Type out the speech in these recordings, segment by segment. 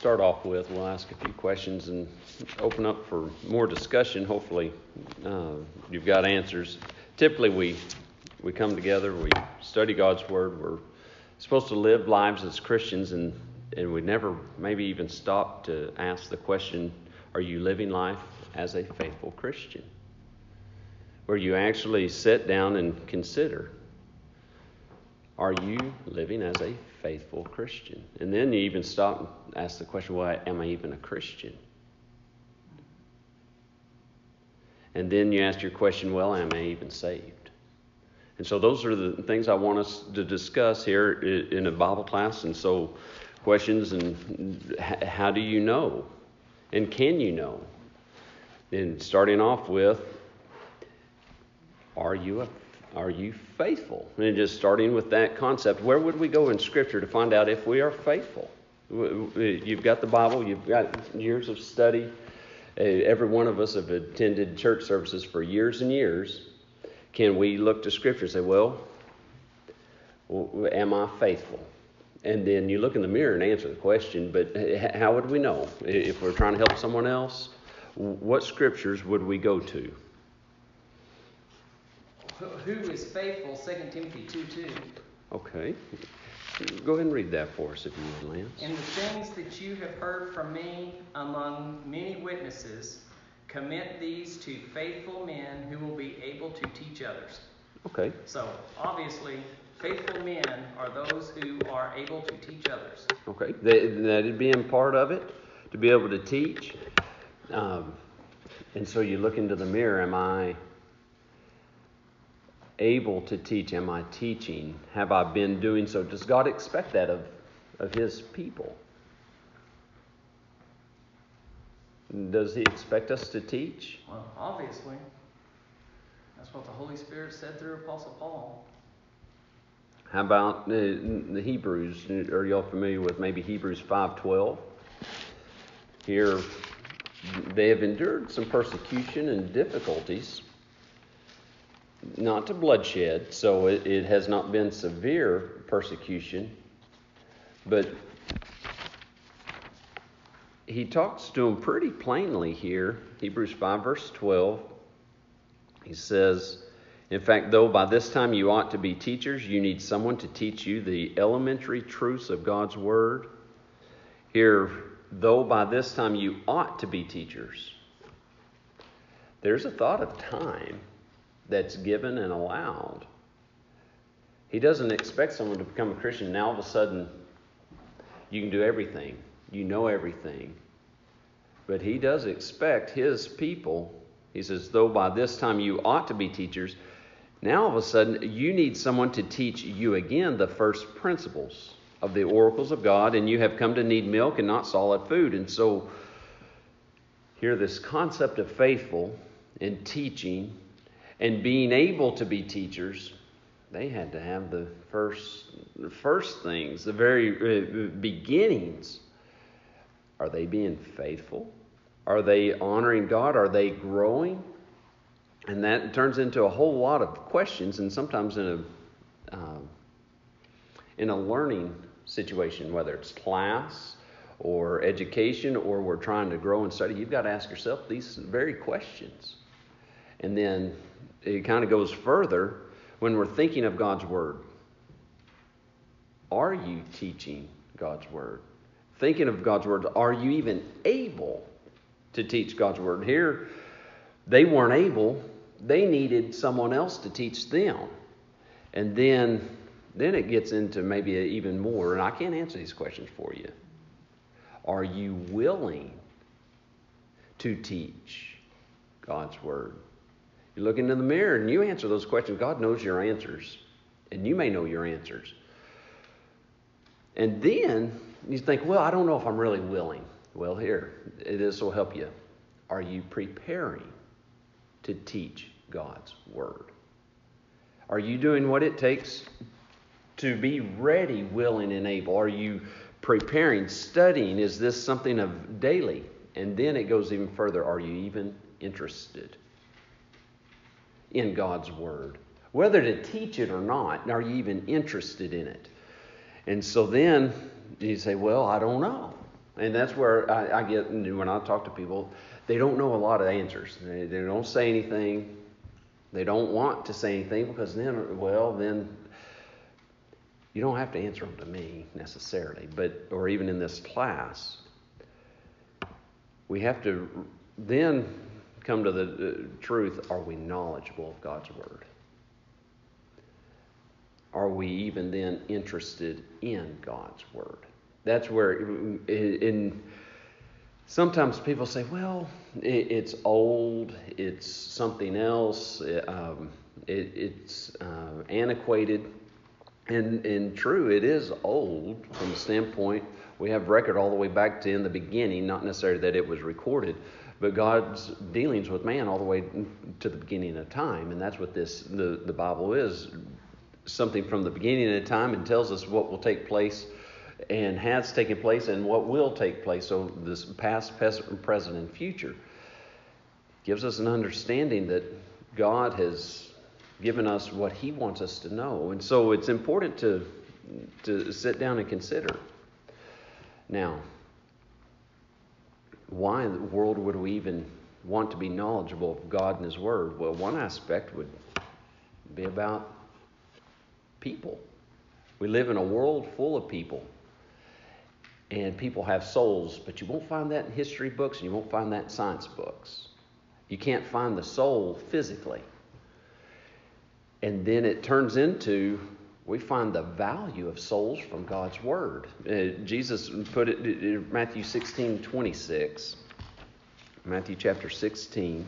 start off with, we'll ask a few questions and open up for more discussion. Hopefully you've got answers. Typically we come together, we study God's Word. We're supposed to live lives as Christians, and we never maybe even stop to ask the question, are you living life as a faithful Christian? Where you actually sit down and consider, are you living as a faithful Christian? And then you even stop and ask the question, well, am I even a Christian? And then you ask your question, well, am I even saved? And so those are the things I want us to discuss here in a Bible class. And so questions and how do you know? And can you know? And starting off with, are you faithful? And just starting with that concept, where would we go in Scripture to find out if we are faithful? You've got the Bible, you've got years of study. Every one of us have attended church services for years and years. Can we look to Scripture and say, well, am I faithful? And then you look in the mirror and answer the question, but how would we know? If we're trying to help someone else, what Scriptures would we go to? Who is faithful? 2 Timothy 2:2. Okay. Go ahead and read that for us if you would, Lance. And the things that you have heard from me among many witnesses, commit these to faithful men who will be able to teach others. Okay. So, obviously, faithful men are those who are able to teach others. Okay. That'd be in part of it, to be able to teach. And so you look into the mirror, am I able to teach? Am I teaching? Have I been doing so? Does God expect that of His people? Does He expect us to teach? Well, obviously. That's what the Holy Spirit said through Apostle Paul. How about the Hebrews? Are y'all familiar with maybe Hebrews 5:12? Here, they have endured some persecution and difficulties, not to bloodshed, so it has not been severe persecution, but he talks to them pretty plainly here. Hebrews 5 verse 12, he says, in fact, though by this time you ought to be teachers, you need someone to teach you the elementary truths of God's Word. Here, though by this time you ought to be teachers, there's a thought of time that's given and allowed. He doesn't expect someone to become a Christian. Now all of a sudden, you can do everything. You know everything. But He does expect His people. He says, though by this time you ought to be teachers, now all of a sudden you need someone to teach you again the first principles of the oracles of God, and you have come to need milk and not solid food. And so here this concept of faithful and teaching and being able to be teachers, they had to have the first things, the very beginnings. Are they being faithful? Are they honoring God? Are they growing? And that turns into a whole lot of questions, and sometimes in a learning situation, whether it's class or education or we're trying to grow and study, you've got to ask yourself these very questions. And then it kind of goes further when we're thinking of God's Word. Are you teaching God's Word? Thinking of God's Word, are you even able to teach God's Word? Here, they weren't able. They needed someone else to teach them. And then it gets into maybe even more, and I can't answer these questions for you. Are you willing to teach God's Word? You look into the mirror and you answer those questions. God knows your answers, and you may know your answers. And then you think, well, I don't know if I'm really willing. Well, here, this will help you. Are you preparing to teach God's Word? Are you doing what it takes to be ready, willing, and able? Are you preparing, studying? Is this something of daily? And then it goes even further. Are you even interested in God's Word? Whether to teach it or not, are you even interested in it? And so then you say, well, I don't know. And that's where I get, when I talk to people, they don't know a lot of answers. They don't say anything. They don't want to say anything because then you don't have to answer them to me necessarily, or even in this class. We have to then come to the truth. Are we knowledgeable of God's Word? Are we even then interested in God's Word? That's where, sometimes people say, well, it's old, it's something else, it's antiquated. And true, it is old from the standpoint, we have record all the way back to in the beginning, not necessarily that it was recorded, but God's dealings with man all the way to the beginning of time. And that's what the Bible is, something from the beginning of time, and tells us what will take place and has taken place and what will take place. So this past, present, and future gives us an understanding that God has given us what He wants us to know. And so it's important to sit down and consider. Now, why in the world would we even want to be knowledgeable of God and His Word? Well, one aspect would be about people. We live in a world full of people. And people have souls, but you won't find that in history books and you won't find that in science books. You can't find the soul physically. And then it turns into, we find the value of souls from God's Word. Jesus put it in Matthew 16:26. Matthew chapter 16,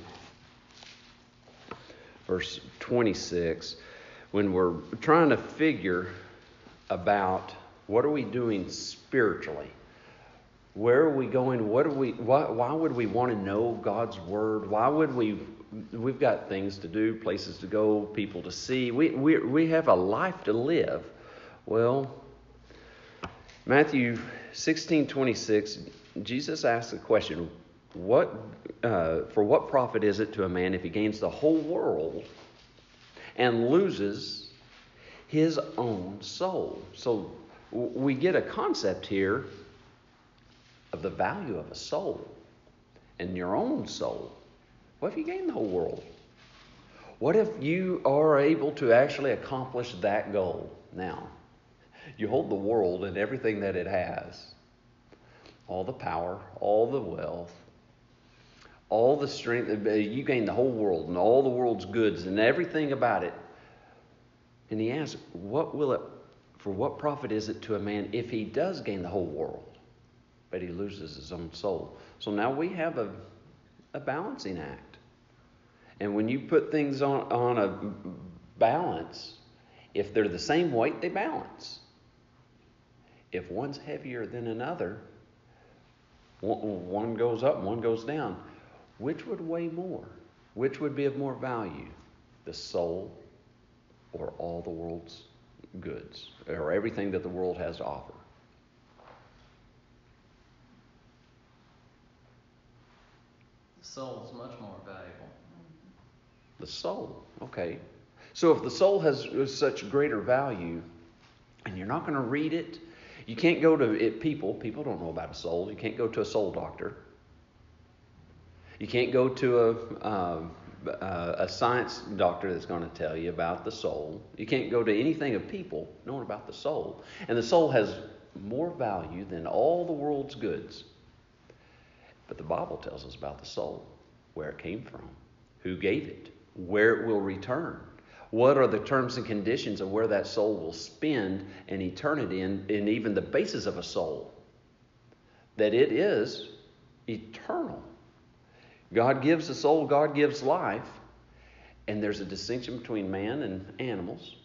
verse 26. When we're trying to figure about what are we doing spiritually? Where are we going? Why would we want to know God's Word? Why would we've got things to do, places to go, people to see. We have a life to live. Well, Matthew 16:26, Jesus asks the question, for what profit is it to a man if he gains the whole world and loses his own soul? So we get a concept here of the value of a soul and your own soul. What if you gain the whole world? What if you are able to actually accomplish that goal? Now, you hold the world and everything that it has, all the power, all the wealth, all the strength. You gain the whole world and all the world's goods and everything about it. And he asks, for what profit is it to a man if he does gain the whole world, but he loses his own soul? So now we have a balancing act. And when you put things on a balance, if they're the same weight, they balance. If one's heavier than another, one goes up, one goes down. Which would weigh more? Which would be of more value? The soul or all the world's goods, or everything that the world has to offer? The soul is much more valuable. The soul, okay. So if the soul has such greater value, and you're not going to read it, you can't go to it. People don't know about a soul. You can't go to a soul doctor. You can't go to a science doctor that's going to tell you about the soul. You can't go to anything of people knowing about the soul. And the soul has more value than all the world's goods. But the Bible tells us about the soul, where it came from, who gave it, where it will return. What are the terms and conditions of where that soul will spend an eternity in, and even the basis of a soul? That it is eternal. God gives the soul, God gives life, and there's a distinction between man and animals.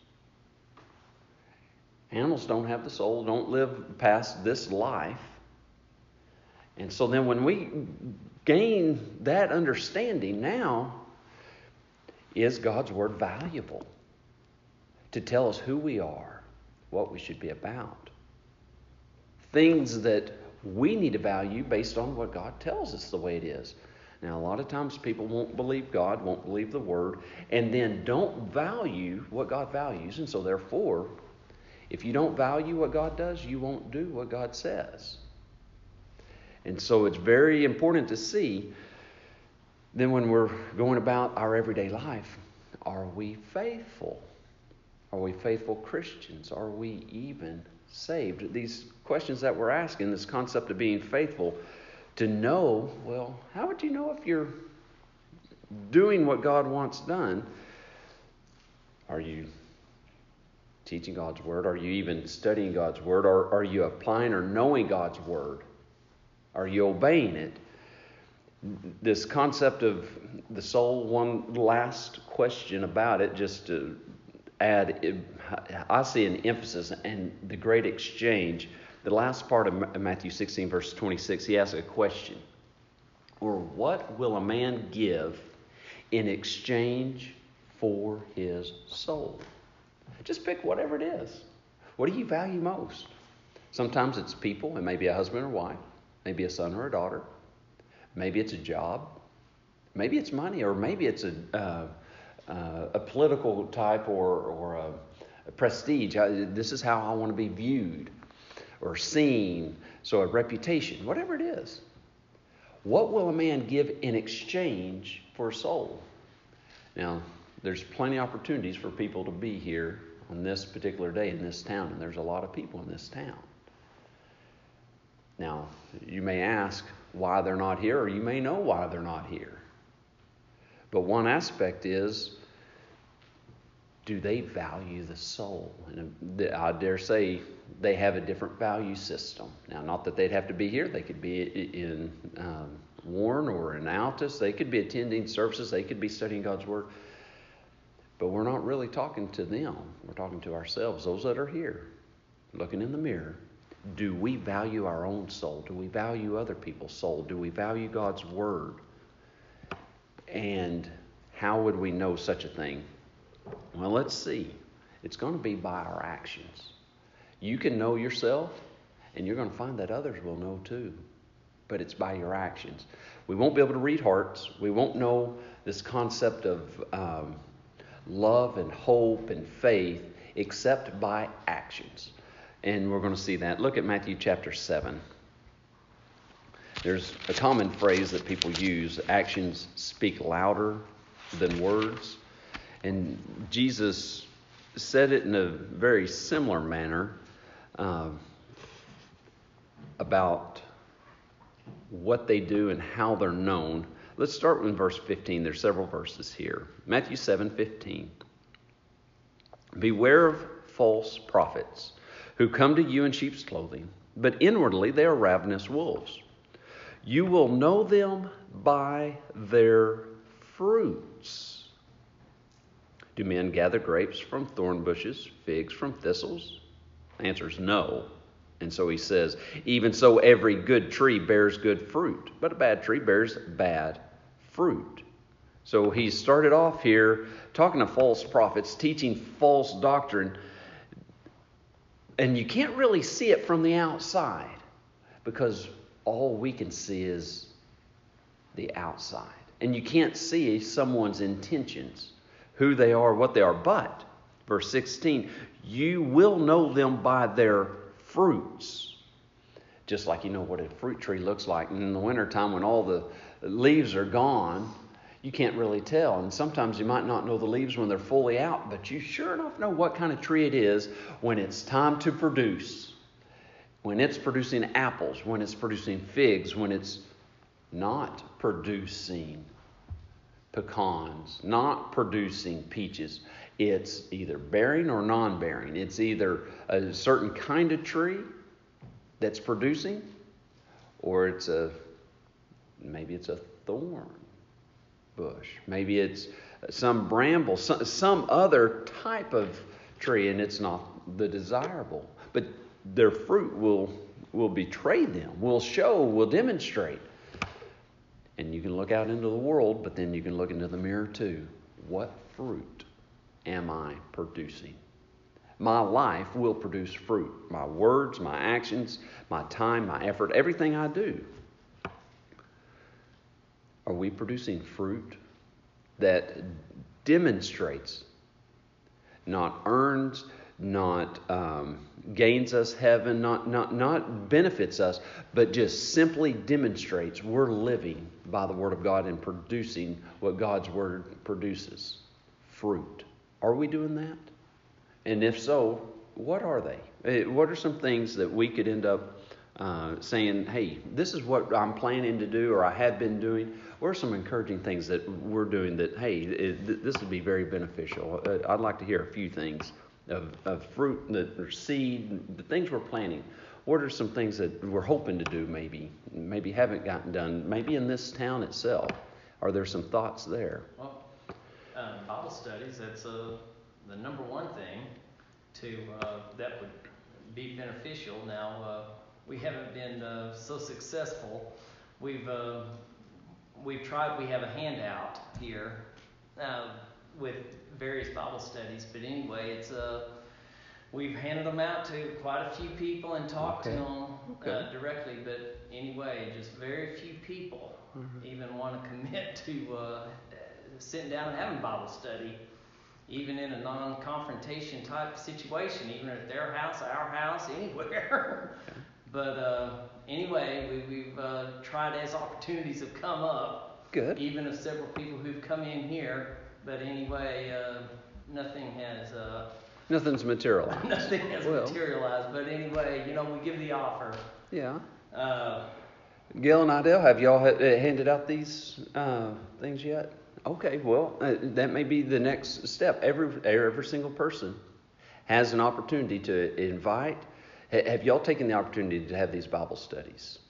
Animals don't have the soul, don't live past this life. And so then when we gain that understanding, now is God's Word valuable to tell us who we are, what we should be about? Things that we need to value based on what God tells us the way it is. Now, a lot of times people won't believe God, won't believe the Word, and then don't value what God values. And so therefore, if you don't value what God does, you won't do what God says. And so it's very important to see then when we're going about our everyday life, are we faithful? Are we faithful Christians? Are we even saved? These questions that we're asking, this concept of being faithful, to know, well, how would you know if you're doing what God wants done? Are you teaching God's Word? Are you even studying God's Word? Or are you applying or knowing God's Word? Are you obeying it? This concept of the soul, one last question about it, just to add, I see an emphasis and the great exchange. The last part of Matthew 16, verse 26, he asks a question. Or what will a man give in exchange for his soul? Just pick whatever it is. What do you value most? Sometimes it's people. It may be a husband or wife. Maybe a son or a daughter. Maybe it's a job. Maybe it's money. Or maybe it's a political type or a prestige. This is how I want to be viewed or seen. So a reputation. Whatever it is. What will a man give in exchange for a soul? Now, there's plenty of opportunities for people to be here on this particular day in this town, and there's a lot of people in this town. Now, you may ask why they're not here, or you may know why they're not here. But one aspect is, do they value the soul? And I dare say they have a different value system. Now, not that they'd have to be here. They could be in Warren or in Altus. They could be attending services. They could be studying God's Word. But we're not really talking to them. We're talking to ourselves, those that are here, looking in the mirror. Do we value our own soul? Do we value other people's soul? Do we value God's Word? And how would we know such a thing? Well, let's see. It's going to be by our actions. You can know yourself, and you're going to find that others will know too. But it's by your actions. We won't be able to read hearts. We won't know this concept of love and hope and faith except by actions. And we're going to see that. Look at Matthew chapter 7. There's a common phrase that people use, actions speak louder than words. And Jesus said it in a very similar manner about what they do and how they're known. Let's start with verse 15. There's several verses here. Matthew 7:15. Beware of false prophets who come to you in sheep's clothing, but inwardly they are ravenous wolves. You will know them by their fruits. Do men gather grapes from thorn bushes, figs from thistles? The answer is no. And so he says, even so every good tree bears good fruit, but a bad tree bears bad fruit. So he started off here talking to false prophets, teaching false doctrine. And you can't really see it from the outside because all we can see is the outside. And you can't see someone's intentions, who they are, what they are. But, verse 16, you will know them by their fruits. Just like you know what a fruit tree looks like. And in the wintertime when all the leaves are gone, you can't really tell. And sometimes you might not know the leaves when they're fully out, but you sure enough know what kind of tree it is when it's time to produce. When it's producing apples, when it's producing figs, when it's not producing pecans, not producing peaches. It's either bearing or non-bearing. It's either a certain kind of tree that's producing, or maybe it's a thorn bush. Maybe it's some bramble, some other type of tree, and it's not the desirable. But their fruit will betray them, will show, will demonstrate. And you can look out into the world, but then you can look into the mirror too. What fruit am I producing? My life will produce fruit. My words, my actions, my time, my effort, everything I do. Are we producing fruit that demonstrates, not earns, not gains us heaven, not benefits us, but just simply demonstrates we're living by the Word of God and producing what God's Word produces, fruit. Are we doing that? And if so, what are they? What are some things that we could end up saying, hey, this is what I'm planning to do or I have been doing? What are some encouraging things that we're doing that, hey, this would be very beneficial? I'd like to hear a few things of fruit, or seed, the things we're planting. What are some things that we're hoping to do maybe haven't gotten done, maybe in this town itself? Are there some thoughts there? Well, Bible studies, that's the number one thing that would be beneficial. Now, we haven't been so successful. We've tried. We have a handout here with various Bible studies, but anyway, it's we've handed them out to quite a few people and talked to them directly. But anyway, just very few people even want to commit to sitting down and having Bible study, even in a non-confrontation type situation, even at their house, our house, anywhere. But anyway, we've tried as opportunities have come up. Good. Even of several people who've come in here. But anyway, nothing has... Nothing's materialized. Nothing has materialized. But anyway, we give the offer. Yeah. Gail and Idell, have y'all handed out these things yet? Okay, well, that may be the next step. Every single person has an opportunity to invite. Have y'all taken the opportunity to have these Bible studies?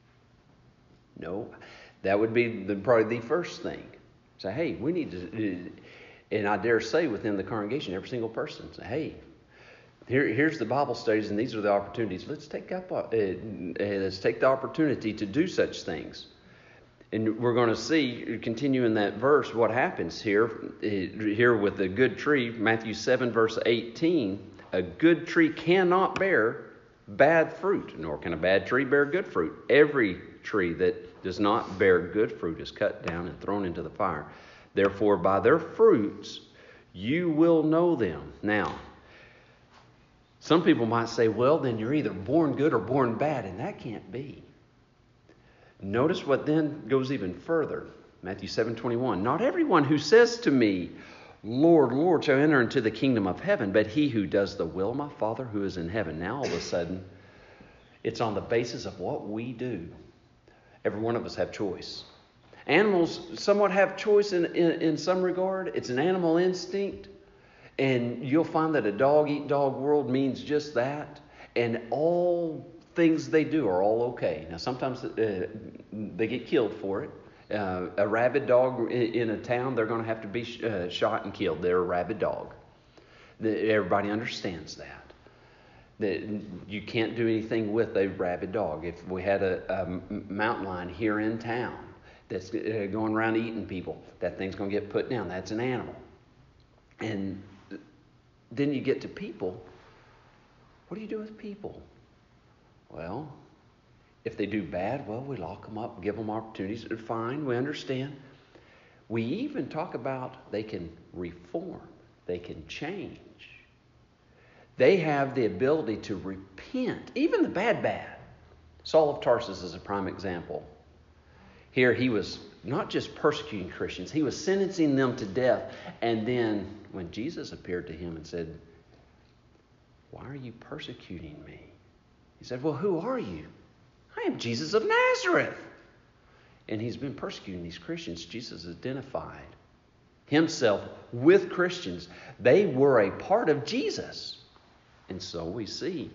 No. That would be probably the first thing. Say, hey, we need to, and I dare say within the congregation, every single person, say, hey, here's the Bible studies and these are the opportunities. Let's take the opportunity to do such things. And we're going to see, continuing that verse, what happens here with the good tree, Matthew 7, verse 18. A good tree cannot bear bad fruit, nor can a bad tree bear good fruit. Every tree that does not bear good fruit is cut down and thrown into the fire. Therefore, by their fruits, you will know them. Now, some people might say, well, then you're either born good or born bad, and that can't be. Notice what then goes even further. Matthew 7:21. Not everyone who says to me, Lord, Lord, shall enter into the kingdom of heaven, but he who does the will of my Father who is in heaven. Now, all of a sudden, it's on the basis of what we do. Every one of us have choice. Animals somewhat have choice in some regard. It's an animal instinct. And you'll find that a dog-eat-dog world means just that. And all things they do are all okay. Now, sometimes they get killed for it. A rabid dog in a town, they're going to have to be shot and killed. They're a rabid dog. Everybody understands that. That you can't do anything with a rabid dog. If we had a mountain lion here in town that's going around eating people, that thing's going to get put down. That's an animal. And then you get to people. What do you do with people? Well, if they do bad, well, we lock them up, give them opportunities. Fine, we understand. We even talk about they can reform. They can change. They have the ability to repent, even the bad. Saul of Tarsus is a prime example. Here he was not just persecuting Christians, he was sentencing them to death. And then when Jesus appeared to him and said, why are you persecuting me? He said, well, who are you? I am Jesus of Nazareth. And he's been persecuting these Christians. Jesus identified himself with Christians. They were a part of Jesus. And so we see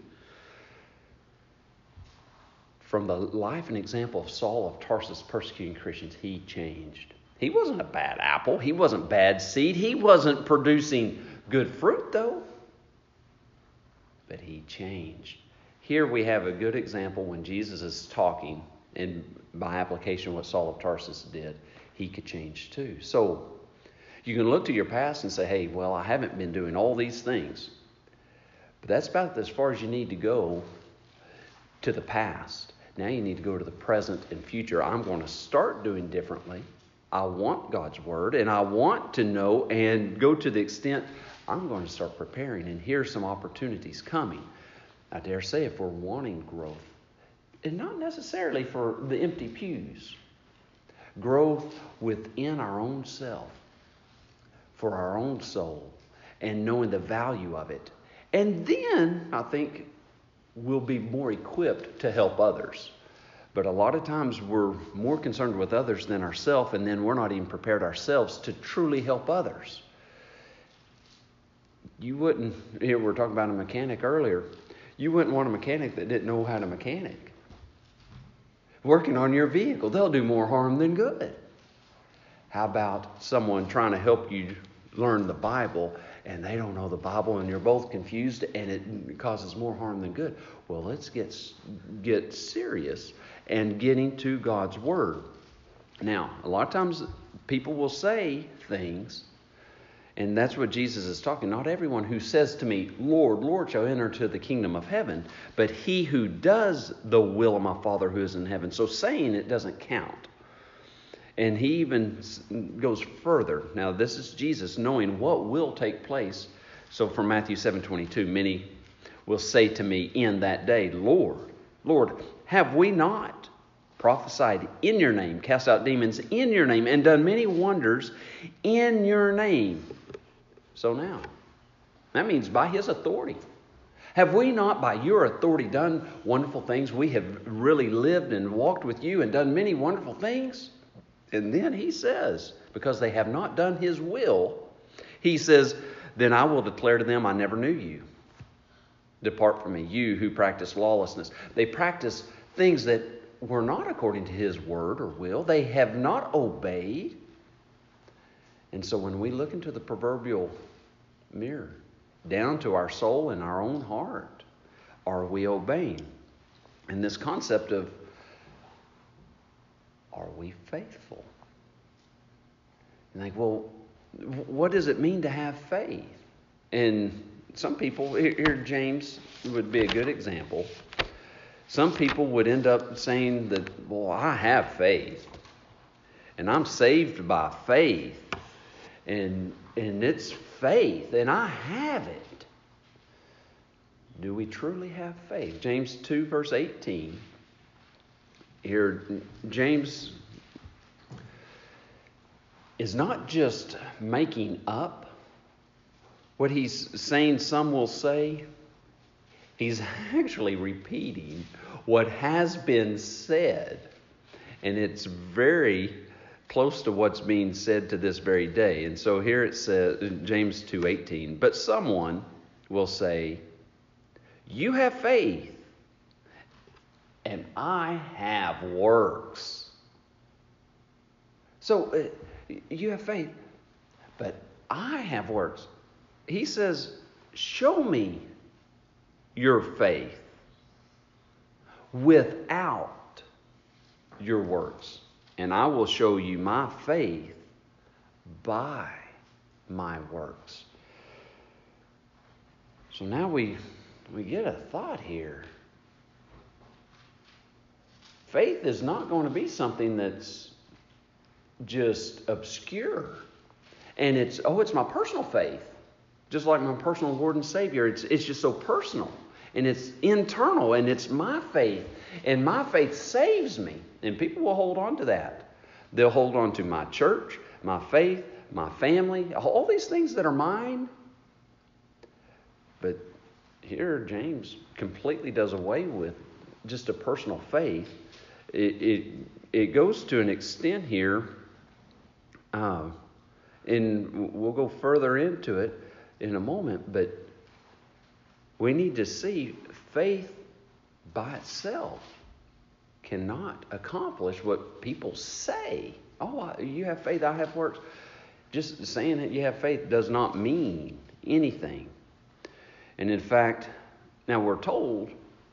from the life and example of Saul of Tarsus persecuting Christians, he changed. He wasn't a bad apple. He wasn't bad seed. He wasn't producing good fruit, though. But he changed. Here we have a good example when Jesus is talking, and by application what Saul of Tarsus did, he could change too. So you can look to your past and say, hey, well, I haven't been doing all these things. But that's about as far as you need to go to the past. Now you need to go to the present and future. I'm going to start doing differently. I want God's word, and I want to know and go to the extent I'm going to start preparing, and here's some opportunities coming. I dare say if we're wanting growth, and not necessarily for the empty pews, growth within our own self, for our own soul, and knowing the value of it. And then, I think, we'll be more equipped to help others. But a lot of times we're more concerned with others than ourselves, and then we're not even prepared ourselves to truly help others. You wouldn't, here we were talking about a mechanic earlier, you wouldn't want a mechanic that didn't know how to mechanic. Working on your vehicle, they'll do more harm than good. How about someone trying to help you learn the Bible, and they don't know the Bible, and you're both confused, and it causes more harm than good? Well, let's get serious and get into God's Word. Now, a lot of times people will say things, and that's what Jesus is talking. Not everyone who says to me, Lord, Lord, shall enter into the kingdom of heaven, but he who does the will of my Father who is in heaven. So saying it doesn't count. And he even goes further. Now, this is Jesus knowing what will take place. So from Matthew 7:22, many will say to me in that day, Lord, Lord, have we not prophesied in your name, cast out demons in your name, and done many wonders in your name? So now, that means by his authority. Have we not, by your authority, done wonderful things? We have really lived and walked with you and done many wonderful things. And then he says, because they have not done his will, he says, then I will declare to them, I never knew you. Depart from me, you who practice lawlessness. They practice things that were not according to his word or will. They have not obeyed. And so when we look into the proverbial mirror, down to our soul and our own heart, are we obeying? And this concept of, are we faithful? And like, well, what does it mean to have faith? And some people, here James would be a good example. Some people would end up saying that, well, I have faith, and I'm saved by faith, and it's faith, and I have it. Do we truly have faith? James 2, verse 18. Here, James is not just making up what he's saying some will say. He's actually repeating what has been said. And it's very close to what's being said to this very day. And so here it says, James 2:18, but someone will say, you have faith, and I have works. So you have faith, but I have works. He says, show me your faith without your works, and I will show you my faith by my works. So now we get a thought here. Faith is not going to be something that's just obscure. And it's my personal faith. Just like my personal Lord and Savior. It's just so personal. And it's internal. And it's my faith. And my faith saves me. And people will hold on to that. They'll hold on to my church, my faith, my family, all these things that are mine. But here James completely does away with just a personal faith. It goes to an extent here, and we'll go further into it in a moment, but we need to see faith by itself cannot accomplish what people say. Oh, you have faith, I have works. Just saying that you have faith does not mean anything. And in fact, now we're told,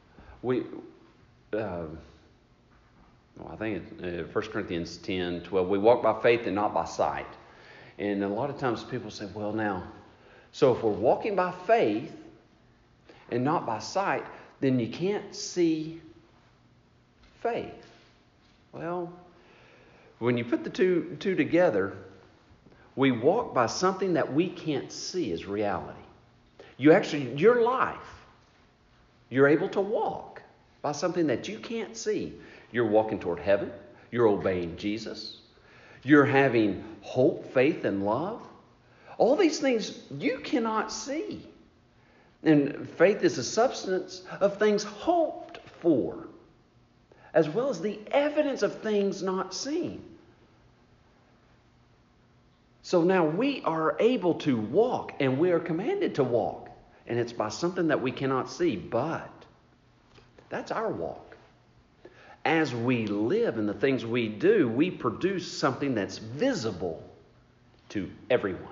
I think it's 1 Corinthians 10:12, we walk by faith and not by sight. And a lot of times people say, well, now, so if we're walking by faith and not by sight, then you can't see faith. Well, when you put the two together, We walk by something that we can't see as reality. Your life, you're able to walk by something that you can't see. You're walking toward heaven. You're obeying Jesus. You're having hope, faith, and love. All these things you cannot see. And faith is the substance of things hoped for, as well as the evidence of things not seen. So now we are able to walk, and we are commanded to walk. And it's by something that we cannot see, but that's our walk. As we live in the things we do, we produce something that's visible to everyone.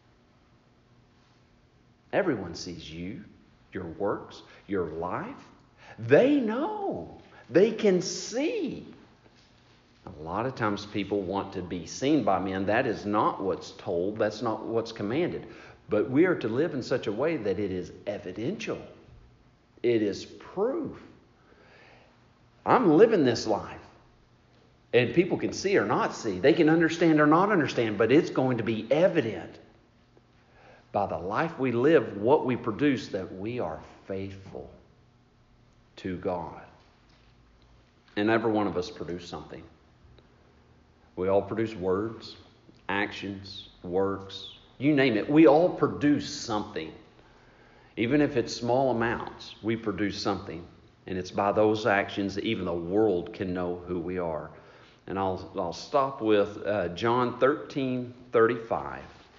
Everyone sees you, your works, your life. They know. They can see. A lot of times people want to be seen by men. That is not what's told. That's not what's commanded. But we are to live in such a way that it is evidential. It is proof. I'm living this life. And people can see or not see. They can understand or not understand. But it's going to be evident by the life we live, what we produce, that we are faithful to God. And every one of us produce something. We all produce words, actions, works, you name it. We all produce something. Even if it's small amounts, we produce something. And it's by those actions that even the world can know who we are. And I'll stop with John 13:35.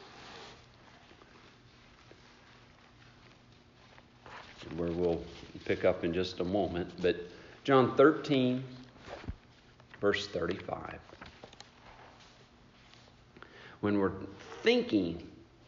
Where we'll pick up in just a moment. But John 13, verse 35. When we're thinking,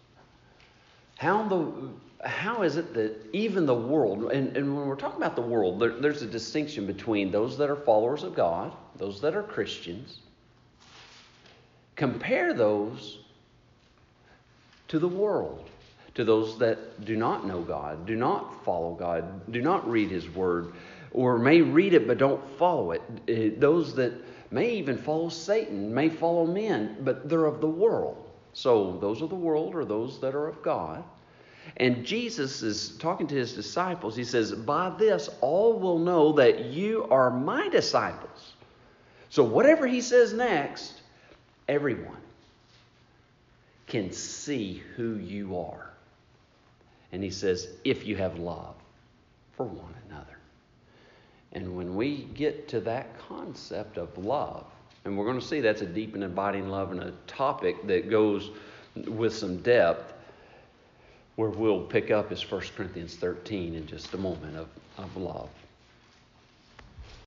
how is it that even the world, and when we're talking about the world, there's a distinction between those that are followers of God, those that are Christians. Compare those to the world, to those that do not know God, do not follow God, do not read His Word, or may read it but don't follow it. Those that may even follow Satan, may follow men, but they're of the world. So those of the world are those that are of God. And Jesus is talking to His disciples. He says, by this all will know that you are my disciples. So whatever He says next, everyone can see who you are. And He says, if you have love for one another. And when we get to that concept of love, and we're going to see that's a deep and abiding love and a topic that goes with some depth, where we'll pick up is 1 Corinthians 13 in just a moment of love.